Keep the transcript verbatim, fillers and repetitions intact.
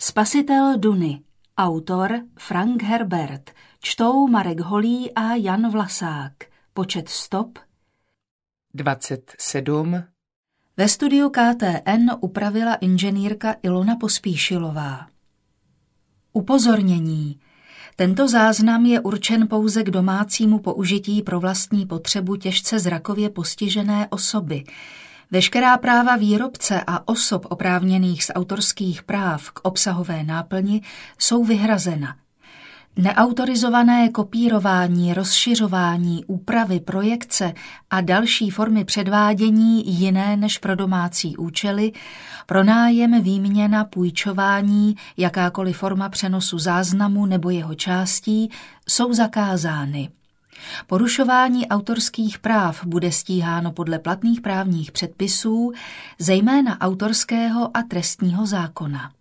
Spasitel Duny. Autor Frank Herbert. Čtou Marek Holý a Jan Vlasák. Počet stop dvacet sedm. Ve studiu K T N upravila inženýrka Ilona Pospíšilová. Upozornění. Tento záznam je určen pouze k domácímu použití pro vlastní potřebu těžce zrakově postižené osoby. Veškerá práva výrobce a osob oprávněných z autorských práv k obsahové náplni jsou vyhrazena. Neautorizované kopírování, rozšiřování, úpravy, projekce a další formy předvádění jiné než pro domácí účely, pronájem, výměna, půjčování, jakákoliv forma přenosu záznamu nebo jeho částí jsou zakázány. Porušování autorských práv bude stíháno podle platných právních předpisů, zejména autorského a trestního zákona.